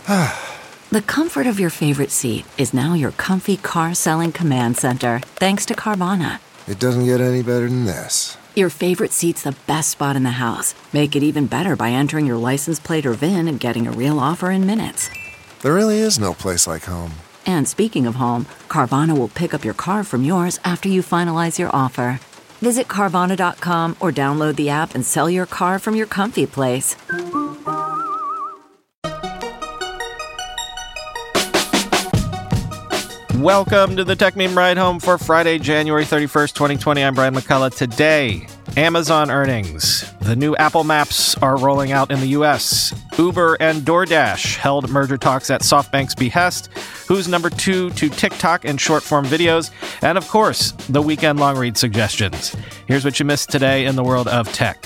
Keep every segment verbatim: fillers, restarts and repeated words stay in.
The comfort of your favorite seat is now your comfy car selling command center, thanks to Carvana. It doesn't get any better than this. Your favorite seat's the best spot in the house. Make it even better by entering your license plate or V I N and getting a real offer in minutes. There really is no place like home. And speaking of home, Carvana will pick up your car from yours after you finalize your offer. Visit Carvana dot com or download the app and sell your car from your comfy place. Welcome to the Tech Meme Ride Home for Friday, January thirty-first, twenty twenty. I'm Brian McCullough. Today, Amazon earnings. The new Apple Maps are rolling out in the U S. Uber and DoorDash held merger talks at SoftBank's behest. Who's number two to TikTok and short-form videos? And, of course, the weekend long read suggestions. Here's what you missed today in the world of tech.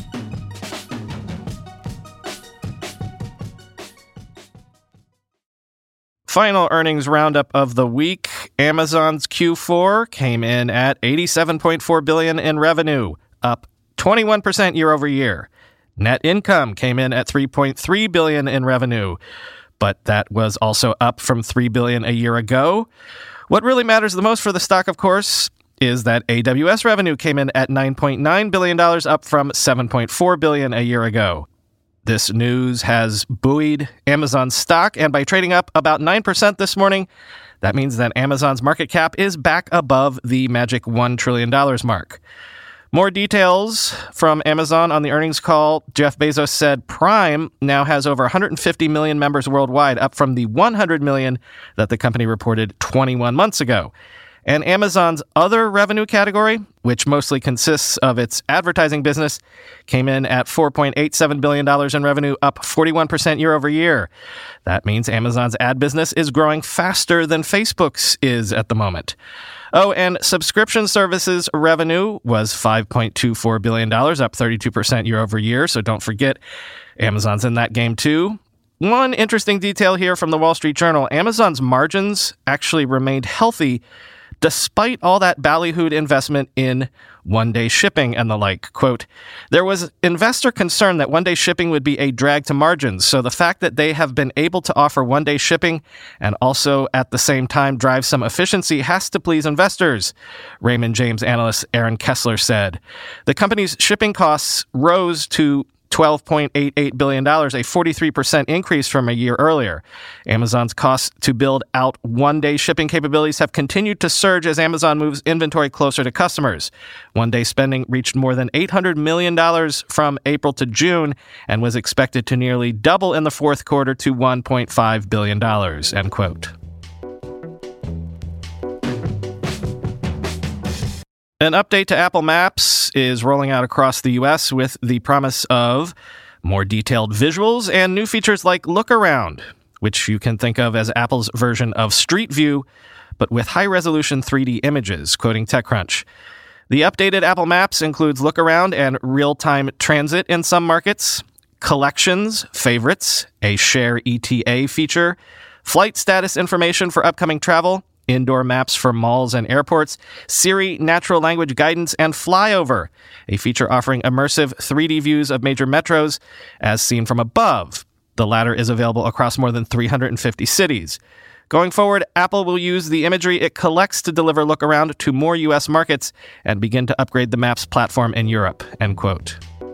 Final earnings roundup of the week. Amazon's Q four came in at eighty-seven point four billion dollars in revenue, up twenty-one percent year over year. Net income came in at three point three billion dollars in revenue, but that was also up from three billion dollars a year ago. What really matters the most for the stock, of course, is that A W S revenue came in at nine point nine billion dollars, up from seven point four billion dollars a year ago. This news has buoyed Amazon's stock, and by trading up about nine percent this morning, that means that Amazon's market cap is back above the magic one trillion dollars mark. More details from Amazon on the earnings call. Jeff Bezos said Prime now has over one hundred fifty million members worldwide, up from the one hundred million that the company reported twenty-one months ago. And Amazon's other revenue category, which mostly consists of its advertising business, came in at four point eight seven billion dollars in revenue, up forty-one percent year over year. That means Amazon's ad business is growing faster than Facebook's is at the moment. Oh, and subscription services revenue was five point two four billion dollars, up thirty-two percent year over year. So don't forget, Amazon's in that game too. One interesting detail here from the Wall Street Journal: Amazon's margins actually remained healthy despite all that ballyhooed investment in one-day shipping and the like. Quote, there was investor concern that one-day shipping would be a drag to margins, so the fact that they have been able to offer one-day shipping and also at the same time drive some efficiency has to please investors, Raymond James analyst Aaron Kessler said. The company's shipping costs rose to twelve point eight eight billion dollars, a forty-three percent increase from a year earlier. Amazon's costs to build out one-day shipping capabilities have continued to surge as Amazon moves inventory closer to customers. One-day spending reached more than eight hundred million dollars from April to June and was expected to nearly double in the fourth quarter to one point five billion dollars, end quote. An update to Apple Maps is rolling out across the U S with the promise of more detailed visuals and new features like Look Around, which you can think of as Apple's version of Street View, but with high-resolution three D images, quoting TechCrunch. The updated Apple Maps includes Look Around and real-time transit in some markets, collections, favorites, a Share E T A feature, flight status information for upcoming travel, indoor maps for malls and airports, Siri natural language guidance, and Flyover, a feature offering immersive three D views of major metros as seen from above. The latter is available across more than three hundred fifty cities. Going forward, Apple will use the imagery it collects to deliver Look Around to more U S markets and begin to upgrade the Maps platform in Europe, end quote.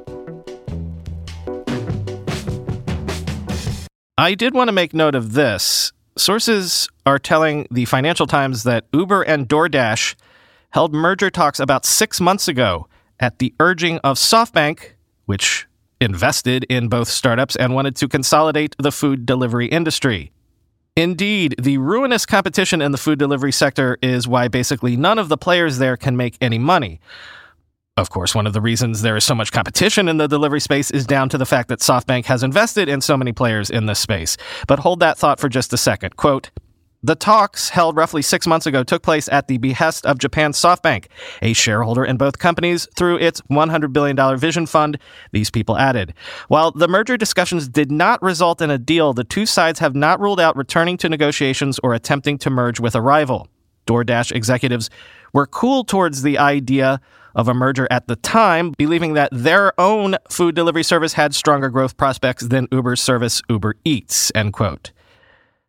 I did want to make note of this. Sources are telling the Financial Times that Uber and DoorDash held merger talks about six months ago at the urging of SoftBank, which invested in both startups and wanted to consolidate the food delivery industry. Indeed, the ruinous competition in the food delivery sector is why basically none of the players there can make any money. Of course, one of the reasons there is so much competition in the delivery space is down to the fact that SoftBank has invested in so many players in this space. But hold that thought for just a second. Quote, the talks held roughly six months ago took place at the behest of Japan's SoftBank, a shareholder in both companies through its one hundred billion dollars vision fund, these people added. While the merger discussions did not result in a deal, the two sides have not ruled out returning to negotiations or attempting to merge with a rival. DoorDash executives were cool towards the idea of a merger at the time, believing that their own food delivery service had stronger growth prospects than Uber's service Uber Eats, end quote.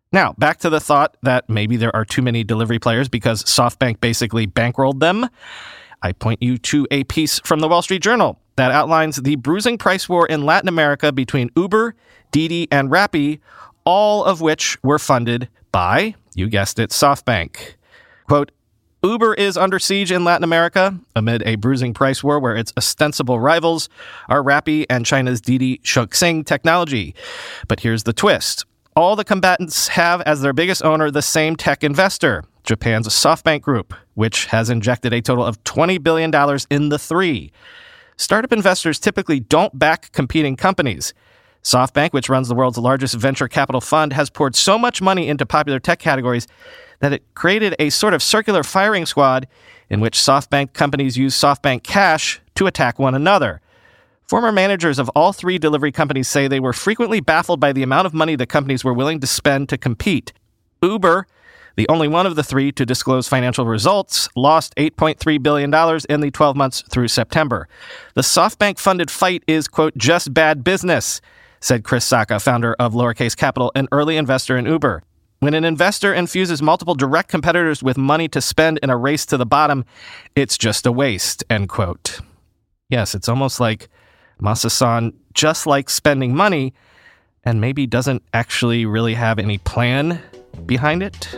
Now, back to the thought that maybe there are too many delivery players because SoftBank basically bankrolled them. I point you to a piece from the Wall Street Journal that outlines the bruising price war in Latin America between Uber, Didi, and Rappi, all of which were funded by, you guessed it, SoftBank. Quote, Uber is under siege in Latin America amid a bruising price war where its ostensible rivals are Rappi and China's Didi Chuxing technology. But here's the twist. All the combatants have as their biggest owner the same tech investor, Japan's SoftBank Group, which has injected a total of twenty billion dollars in the three. Startup investors typically don't back competing companies. SoftBank, which runs the world's largest venture capital fund, has poured so much money into popular tech categories that it created a sort of circular firing squad in which SoftBank companies use SoftBank cash to attack one another. Former managers of all three delivery companies say they were frequently baffled by the amount of money the companies were willing to spend to compete. Uber, the only one of the three to disclose financial results, lost eight point three billion dollars in the twelve months through September. The SoftBank-funded fight is, quote, just bad business, said Chris Sacca, founder of Lowercase Capital, an early investor in Uber. When an investor infuses multiple direct competitors with money to spend in a race to the bottom, it's just a waste, end quote. Yes, it's almost like Masa-san just likes spending money and maybe doesn't actually really have any plan behind it.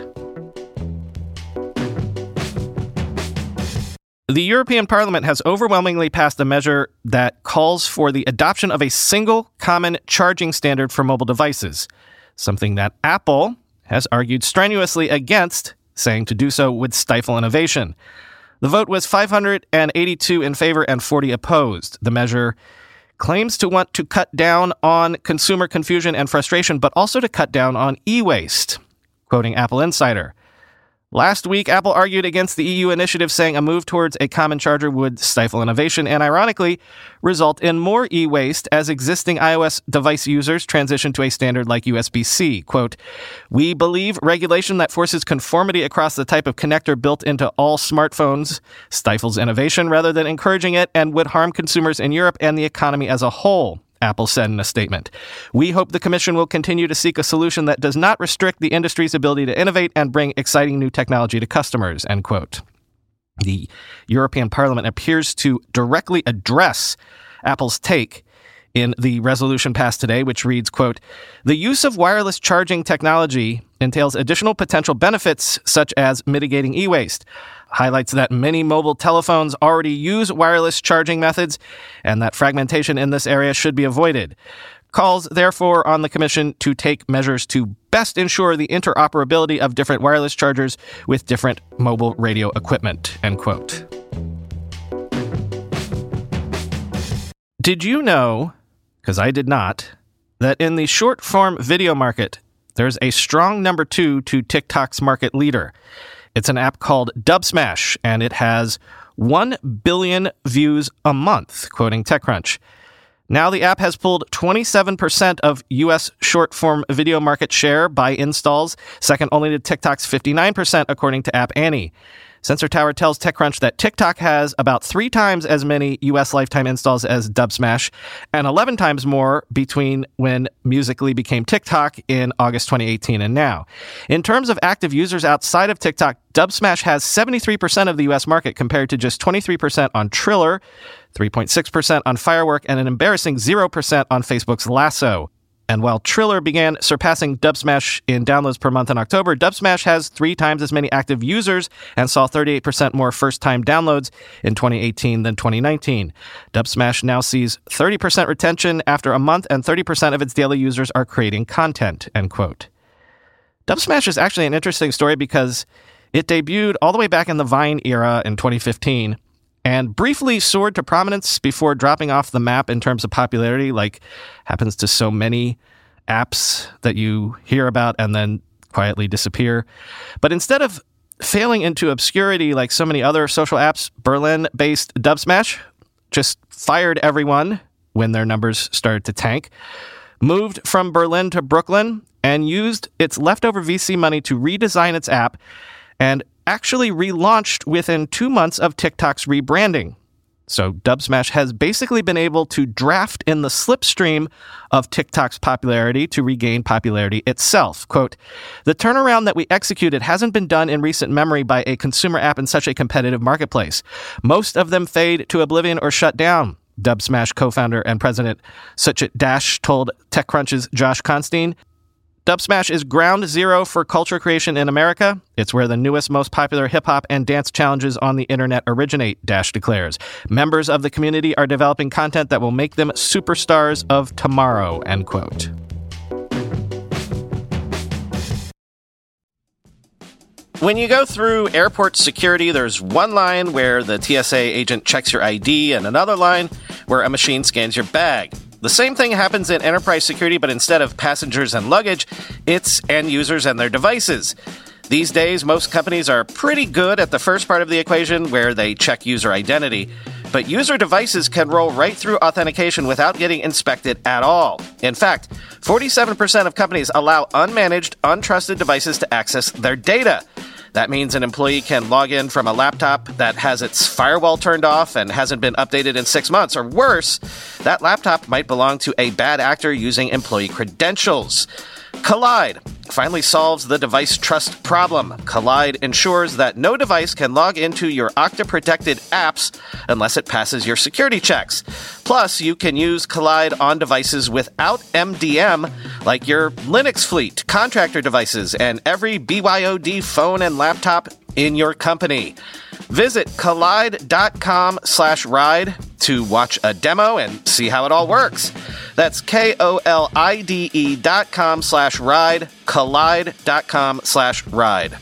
The European Parliament has overwhelmingly passed a measure that calls for the adoption of a single common charging standard for mobile devices, something that Apple has argued strenuously against, saying to do so would stifle innovation. The vote was five hundred eighty-two in favor and forty opposed. The measure claims to want to cut down on consumer confusion and frustration, but also to cut down on e-waste, quoting Apple Insider. Last week, Apple argued against the E U initiative, saying a move towards a common charger would stifle innovation and, ironically, result in more e-waste as existing iOS device users transition to a standard like U S B C. Quote, we believe regulation that forces conformity across the type of connector built into all smartphones stifles innovation rather than encouraging it and would harm consumers in Europe and the economy as a whole, Apple said in a statement. We hope the Commission will continue to seek a solution that does not restrict the industry's ability to innovate and bring exciting new technology to customers, end quote. The European Parliament appears to directly address Apple's take in the resolution passed today, which reads, quote, the use of wireless charging technology entails additional potential benefits such as mitigating e-waste, highlights that many mobile telephones already use wireless charging methods and that fragmentation in this area should be avoided. Calls, therefore, on the Commission to take measures to best ensure the interoperability of different wireless chargers with different mobile radio equipment, end quote. Did you know, because I did not, that in the short-form video market, there's a strong number two to TikTok's market leader? It's an app called Dubsmash, and it has one billion views a month, quoting TechCrunch. Now the app has pulled twenty-seven percent of U S short-form video market share by installs, second only to TikTok's fifty-nine percent, according to App Annie. Sensor Tower tells TechCrunch that TikTok has about three times as many U S lifetime installs as Dubsmash and eleven times more between when Musical.ly became TikTok in August twenty eighteen and now. In terms of active users outside of TikTok, Dubsmash has seventy-three percent of the U S market compared to just twenty-three percent on Triller, three point six percent on Firework, and an embarrassing zero percent on Facebook's Lasso. And while Triller began surpassing Dubsmash in downloads per month in October, Dubsmash has three times as many active users and saw thirty-eight percent more first-time downloads in twenty eighteen than twenty nineteen. Dubsmash now sees thirty percent retention after a month, and thirty percent of its daily users are creating content, end quote. Dubsmash is actually an interesting story because it debuted all the way back in the Vine era in twenty fifteen, and briefly soared to prominence before dropping off the map in terms of popularity, like happens to so many apps that you hear about and then quietly disappear. But instead of failing into obscurity like so many other social apps, Berlin-based Dubsmash just fired everyone when their numbers started to tank, moved from Berlin to Brooklyn, and used its leftover V C money to redesign its app, and actually relaunched within two months of TikTok's rebranding. So Dubsmash has basically been able to draft in the slipstream of TikTok's popularity to regain popularity itself. Quote, the turnaround that we executed hasn't been done in recent memory by a consumer app in such a competitive marketplace. Most of them fade to oblivion or shut down, Dubsmash co-founder and president Suchit Dash told TechCrunch's Josh Constine. Dubsmash is ground zero for culture creation in America. It's where the newest, most popular hip-hop and dance challenges on the internet originate, Dash declares. Members of the community are developing content that will make them superstars of tomorrow, end quote. When you go through airport security, there's one line where the T S A agent checks your I D and another line where a machine scans your bag. The same thing happens in enterprise security, but instead of passengers and luggage, it's end users and their devices. These days, most companies are pretty good at the first part of the equation where they check user identity, but user devices can roll right through authentication without getting inspected at all. In fact, forty-seven percent of companies allow unmanaged, untrusted devices to access their data. That means an employee can log in from a laptop that has its firewall turned off and hasn't been updated in six months. Or worse, that laptop might belong to a bad actor using employee credentials. Kolide finally solves the device trust problem. Kolide ensures that no device can log into your Okta-protected apps unless it passes your security checks. Plus, you can use Kolide on devices without M D M, like your Linux fleet, contractor devices, and every B Y O D phone and laptop in your company. Visit kolide.com slash ride to watch a demo and see how it all works. That's K-O-L-I-D-E dot com slash ride, kolide.com slash ride.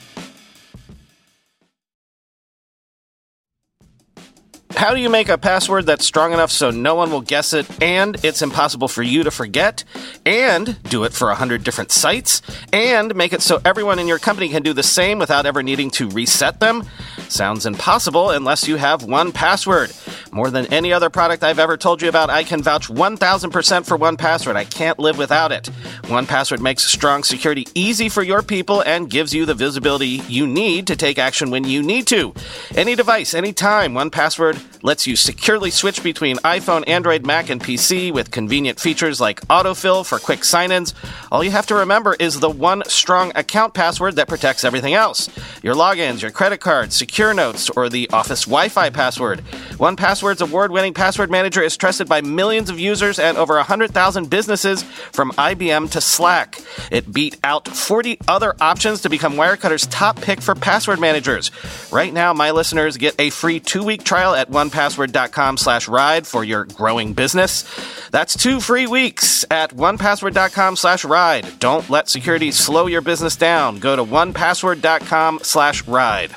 How do you make a password that's strong enough so no one will guess it, and it's impossible for you to forget, and do it for a hundred different sites, and make it so everyone in your company can do the same without ever needing to reset them? Sounds impossible unless you have one password. More than any other product I've ever told you about, I can vouch one thousand percent for one password. I can't live without it. one password makes strong security easy for your people and gives you the visibility you need to take action when you need to. Any device, anytime, one password lets you securely switch between iPhone, Android, Mac, and P C with convenient features like autofill for quick sign-ins. All you have to remember is the one strong account password that protects everything else. Your logins, your credit cards, secure notes, or the Office Wi-Fi password. one password's award-winning password manager is trusted by millions of users and over one hundred thousand businesses from I B M to Slack. It beat out forty other options to become Wirecutter's top pick for password managers. Right now, my listeners get a free two-week trial at one password.com slash ride for your growing business. That's two free weeks at one password.com slash ride. Don't let security slow your business down. Go to one password.com slash ride.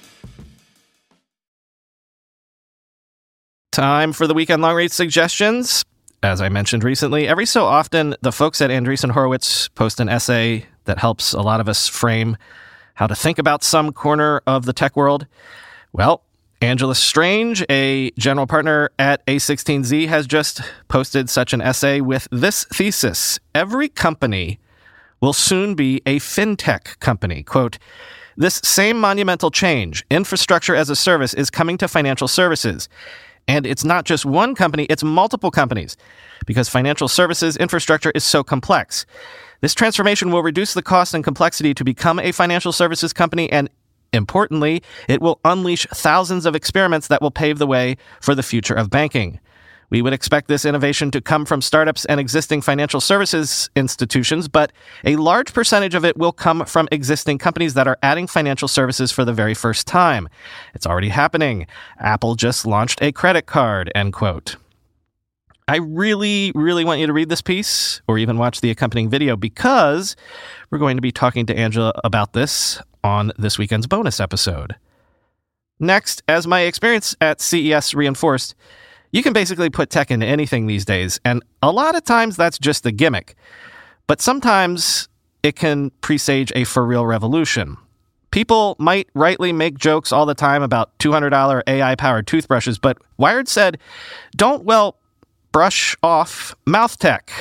Time for the weekend long read suggestions. As I mentioned recently, every so often, the folks at Andreessen Horowitz post an essay that helps a lot of us frame how to think about some corner of the tech world. Well, Angela Strange, a general partner at A sixteen Z, has just posted such an essay with this thesis. Every company will soon be a fintech company. Quote, this same monumental change, infrastructure as a service, is coming to financial services. And it's not just one company, it's multiple companies, because financial services infrastructure is so complex. This transformation will reduce the cost and complexity to become a financial services company, and importantly, it will unleash thousands of experiments that will pave the way for the future of banking. We would expect this innovation to come from startups and existing financial services institutions, but a large percentage of it will come from existing companies that are adding financial services for the very first time. It's already happening. Apple just launched a credit card, end quote. I really, really want you to read this piece or even watch the accompanying video because we're going to be talking to Angela about this on this weekend's bonus episode. Next, as my experience at C E S reinforced, you can basically put tech into anything these days, and a lot of times that's just a gimmick. But sometimes it can presage a for-real revolution. People might rightly make jokes all the time about two hundred dollars A I-powered toothbrushes, but Wired said, don't, well, brush off mouth tech.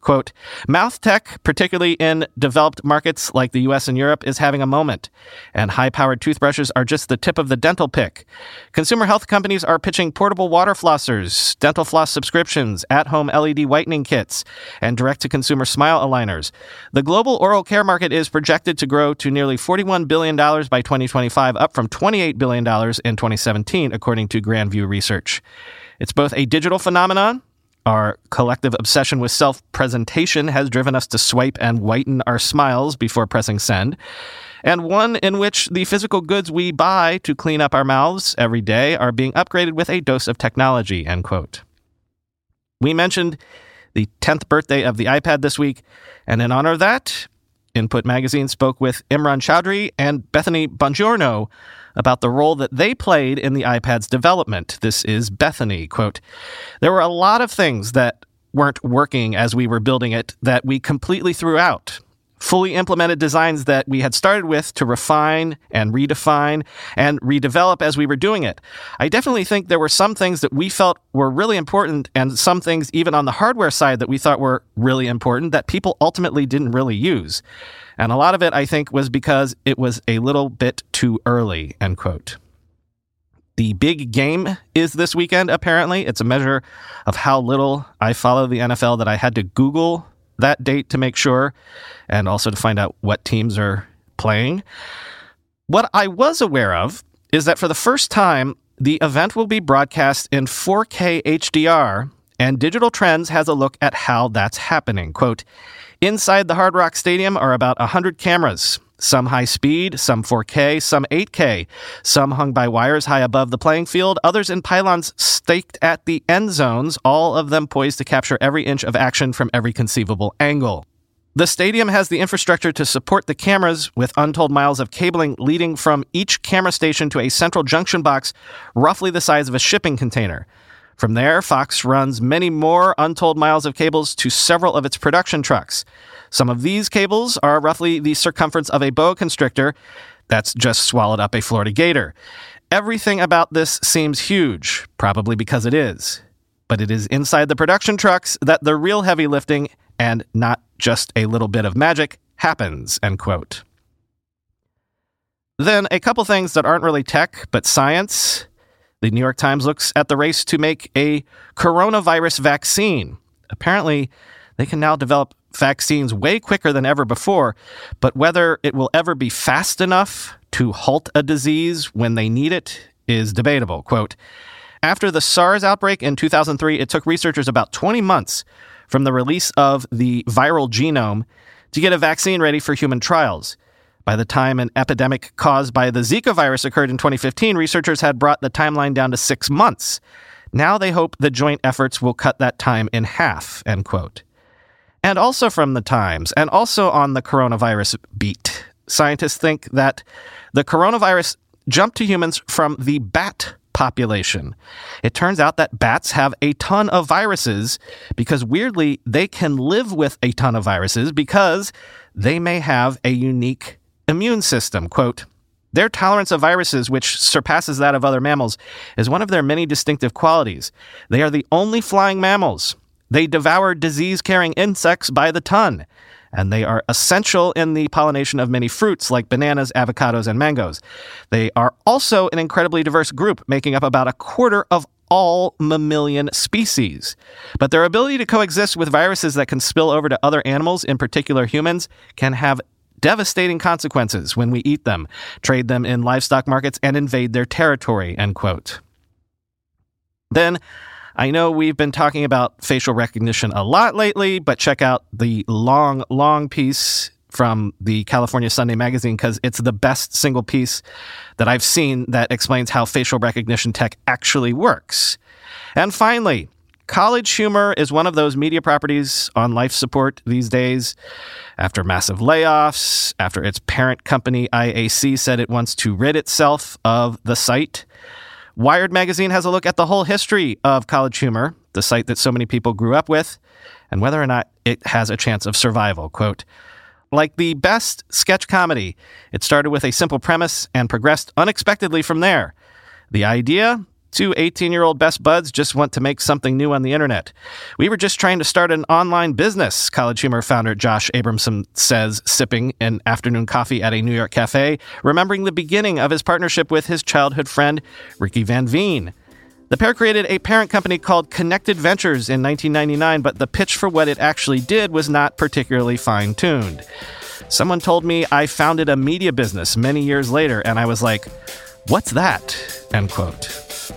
Quote, mouth tech, particularly in developed markets like the U S and Europe, is having a moment, and high-powered toothbrushes are just the tip of the dental pick. Consumer health companies are pitching portable water flossers, dental floss subscriptions, at-home L E D whitening kits, and direct-to-consumer smile aligners. The global oral care market is projected to grow to nearly forty-one billion dollars by twenty twenty-five, up from twenty-eight billion dollars in twenty seventeen, according to Grandview Research. It's both a digital phenomenon. Our collective obsession with self-presentation has driven us to swipe and whiten our smiles before pressing send, and one in which the physical goods we buy to clean up our mouths every day are being upgraded with a dose of technology, end quote. We mentioned the tenth birthday of the iPad this week, and in honor of that, Input Magazine spoke with Imran Chowdhury and Bethany Bongiorno about the role that they played in the iPad's development. This is Bethany, quote, there were a lot of things that weren't working as we were building it that we completely threw out. Fully implemented designs that we had started with to refine and redefine and redevelop as we were doing it. I definitely think there were some things that we felt were really important and some things even on the hardware side that we thought were really important that people ultimately didn't really use. And a lot of it, I think, was because it was a little bit too early, end quote. The big game is this weekend, apparently. It's a measure of how little I follow the N F L that I had to Google that date to make sure, and also to find out what teams are playing. What I was aware of is that for the first time, the event will be broadcast in four K H D R, and Digital Trends has a look at how that's happening. Quote, inside the Hard Rock Stadium are about one hundred cameras, some high speed, some four K, some eight K, some hung by wires high above the playing field, others in pylons staked at the end zones, all of them poised to capture every inch of action from every conceivable angle. The stadium has the infrastructure to support the cameras with untold miles of cabling leading from each camera station to a central junction box roughly the size of a shipping container. From there, Fox runs many more untold miles of cables to several of its production trucks. Some of these cables are roughly the circumference of a boa constrictor that's just swallowed up a Florida gator. Everything about this seems huge, probably because it is. But it is inside the production trucks that the real heavy lifting, and not just a little bit of magic, happens, end quote. Then a couple things that aren't really tech, but science. The New York Times looks at the race to make a coronavirus vaccine. Apparently, they can now develop vaccines way quicker than ever before, but whether it will ever be fast enough to halt a disease when they need it is debatable. Quote, after the SARS outbreak in two thousand three, it took researchers about twenty months from the release of the viral genome to get a vaccine ready for human trials. By the time an epidemic caused by the Zika virus occurred in twenty fifteen, researchers had brought the timeline down to six months. Now they hope the joint efforts will cut that time in half, end quote. And also from the Times, and also on the coronavirus beat, scientists think that the coronavirus jumped to humans from the bat population. It turns out that bats have a ton of viruses because, weirdly, they can live with a ton of viruses because they may have a unique immune system. Quote, their tolerance of viruses, which surpasses that of other mammals, is one of their many distinctive qualities. They are the only flying mammals. They devour disease-carrying insects by the ton, and they are essential in the pollination of many fruits like bananas, avocados, and mangoes. They are also an incredibly diverse group, making up about a quarter of all mammalian species. But their ability to coexist with viruses that can spill over to other animals, in particular humans, can have devastating consequences when we eat them, trade them in livestock markets, and invade their territory, end quote. Then, I know we've been talking about facial recognition a lot lately, but check out the long, long piece from the California Sunday Magazine because it's the best single piece that I've seen that explains how facial recognition tech actually works. And finally, College Humor is one of those media properties on life support these days. After massive layoffs, after its parent company I A C said it wants to rid itself of the site, Wired Magazine has a look at the whole history of College Humor, the site that so many people grew up with, and whether or not it has a chance of survival. Quote, like the best sketch comedy, it started with a simple premise and progressed unexpectedly from there. The idea? Two eighteen-year-old best buds just want to make something new on the internet. We were just trying to start an online business, College Humor founder Josh Abramson says, sipping an afternoon coffee at a New York cafe, remembering the beginning of his partnership with his childhood friend, Ricky Van Veen. The pair created a parent company called Connected Ventures in nineteen ninety-nine, but the pitch for what it actually did was not particularly fine-tuned. Someone told me I founded a media business many years later, and I was like, what's that? End quote.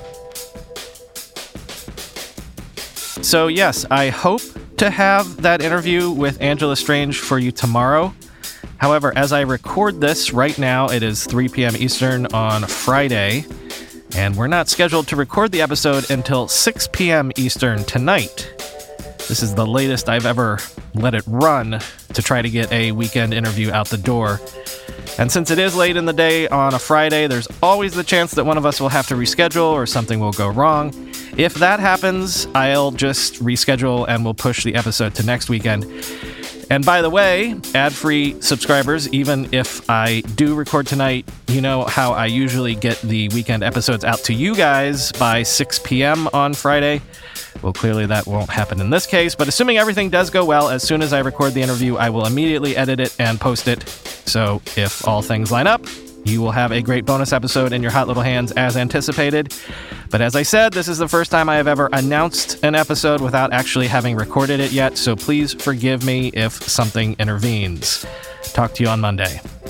So yes, I hope to have that interview with Angela Strange for you tomorrow. However, as I record this right now, it is three p.m. Eastern on Friday, and we're not scheduled to record the episode until six p.m. Eastern tonight. This is the latest I've ever let it run to try to get a weekend interview out the door. And since it is late in the day on a Friday, there's always the chance that one of us will have to reschedule or something will go wrong. If that happens, I'll just reschedule and we'll push the episode to next weekend. And by the way, ad-free subscribers, even if I do record tonight, you know how I usually get the weekend episodes out to you guys by six p.m. on Friday. Well, clearly that won't happen in this case, but assuming everything does go well, as soon as I record the interview, I will immediately edit it and post it. So if all things line up, you will have a great bonus episode in your hot little hands as anticipated. But as I said, this is the first time I have ever announced an episode without actually having recorded it yet, so please forgive me if something intervenes. Talk to you on Monday.